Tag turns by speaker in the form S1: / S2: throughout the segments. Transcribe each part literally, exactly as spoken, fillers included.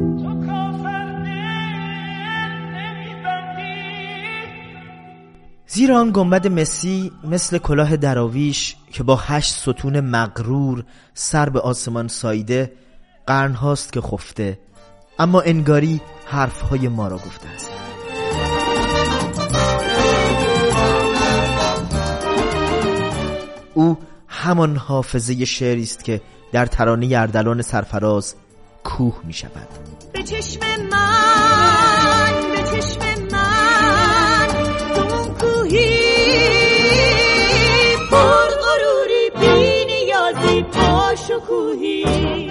S1: زیرا آن گنبد مسی مثل کلاه دراویش که با هشت ستون مغرور سر به آسمان ساییده قرن هاست که خفته، اما انگاری حرفهای ما را گفته است. او همان حافظه شعری است که در ترانه اردلان سرفراز کوه می شود.
S2: به چشم من، به چشم من تو کوهی پر غروری بی نیازی پاشکوهی.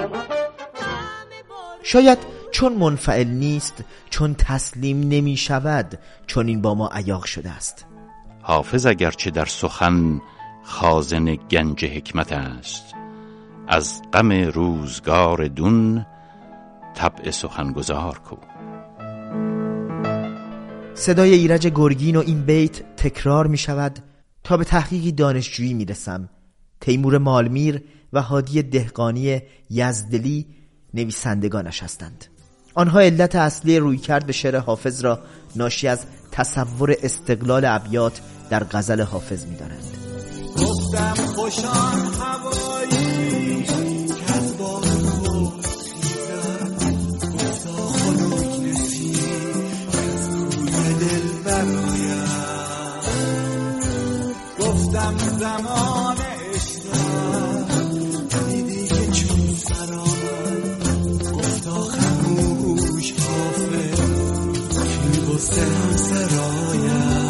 S1: شاید چون منفعل نیست، چون تسلیم نمی شود، چون این با ما عیاق شده است.
S3: حافظ اگرچه در سخن خازن گنج حکمت است، از غم روزگار دون طبع سخنگزار کو.
S1: صدای ایرج گرگین و این بیت تکرار می شود تا به تحقیقی دانشجویی می رسم. تیمور مالمیر و هادی دهقانی یزدلی نویسندگانش هستند. آنها علت اصلی رویکرد به شعر حافظ را ناشی از تصور استقلال ابیات در غزل حافظ می دارند.
S4: گفتم خوشان هوایی که از باد خود خیزد، گفتا خنک نسی از کوی دل برایم. گفتم زمان عشقم دیدی که چون سرآمد، گفتا خموش حافظ که غصه هم سرایم.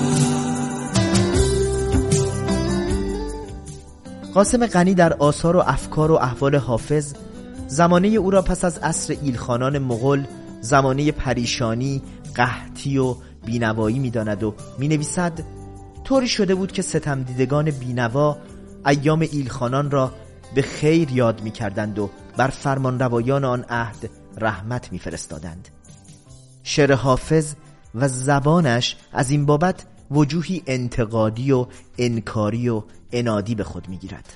S1: قاسم غنی در آثار و افکار و احوال حافظ زمانه او را پس از عصر ایلخانان مغول زمانه پریشانی، قحطی و بینوایی می داند و می نویسد طوری شده بود که ستم دیدگان بینوا ایام ایلخانان را به خیر یاد می کردند و بر فرمان روایان آن عهد رحمت می فرستادند. شعر حافظ و زبانش از این بابت وجوهی انتقادی و انکاری و انادی به خود می گیرد.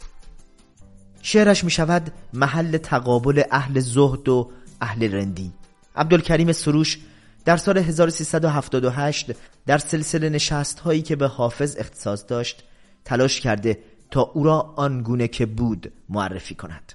S1: شعرش می شود محل تقابل اهل زهد و اهل رندی. عبدالکریم سروش در سال هزار و سیصد و هفتاد و هشت در سلسله نشست هایی که به حافظ اختصاص داشت تلاش کرده تا او را آنگونه که بود معرفی کند.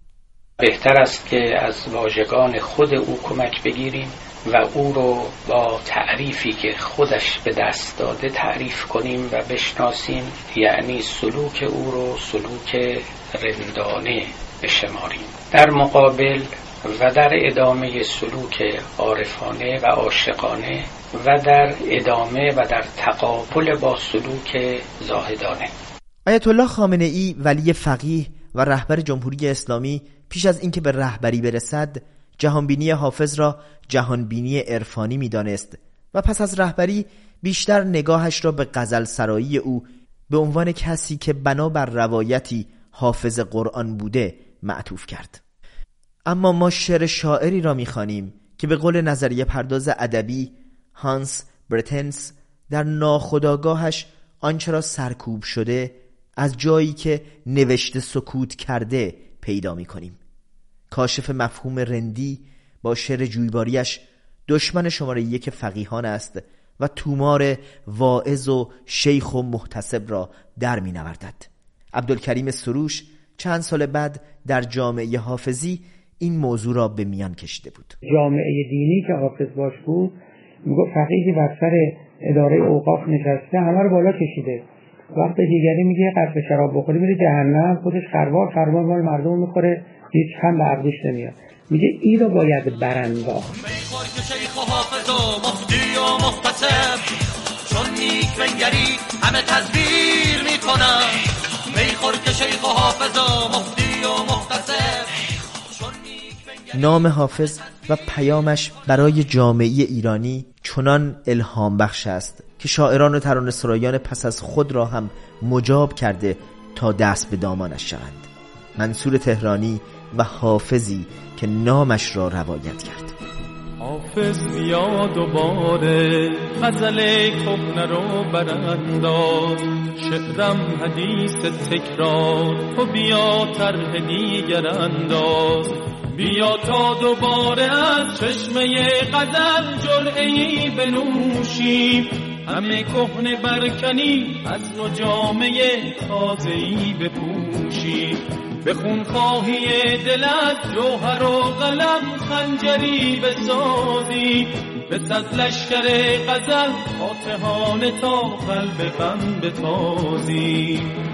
S5: بهتر است که از واژگان خود او کمک بگیریم و او رو با تعریفی که خودش به دست داده تعریف کنیم و بشناسیم، یعنی سلوک او رو سلوک رندانه بشماریم، در مقابل و در ادامه سلوک عارفانه و عاشقانه و در ادامه و در تقابل با سلوک زاهدانه.
S1: آیت الله خامنه ای ولی فقیه و رهبر جمهوری اسلامی پیش از اینکه به رهبری برسد جهانبینی حافظ را جهانبینی عرفانی می‌دانست و پس از رهبری بیشتر نگاهش را به غزل سرایی او به عنوان کسی که بنا بر روایتی حافظ قرآن بوده معطوف کرد. اما ما شعر شاعری را می‌خوانیم که به قول نظریه پرداز ادبی هانس برتنس در ناخودآگاهش آنچه را سرکوب شده از جایی که نوشته سکوت کرده پیدا می‌کنیم. کاشف مفهوم رندی با شعر جویباریش دشمن شماره یک فقیهان است و تومار واعظ و شیخ و محتسب را در می نوردد. عبدالکریم سروش چند سال بعد در جامعه حافظی این موضوع را به میان کشیده بود.
S6: جامعه دینی که حافظ باش بود میگفت فقیهی بر سر اداره اوقاف نشسته همه رو بالا کشیده، وقت دیگری میگه قصد شراب بخوری میره جهنم، خودش خروار خروار مال مردم میخوره، هیچ هم به عقلش نمیاد. میگه این رو باید برانداخت.
S4: میخور که شیخ و حافظ و مفتی و محتسب چون نیک بنگری همه تزویر میکنن. میخور که شیخ و حافظ و مفتی و محتسب.
S1: نام حافظ و پیامش برای جامعه ایرانی چنان الهام بخش است که شاعران و ترانه سرایان پس از خود را هم مجاب کرده تا دست به دامانش شوند. منصور تهرانی و حافظی که نامش را روایت کرد.
S7: حافظ بیا دوباره غزل کهنه رو برانداز، شعرم حدیث تکرار، تو بیا طرح دیگر انداز، بیا تا دوباره از چشمه غزل جرعه‌ای بنوشیم، همه کهنه برکنی از نو جامه تازه‌ای بپوشیم. به خونخواهی دل از جوهر و قلم خنجری بسازی، به صد لشکر غزل فاتحانه تا قلب غم بتازی.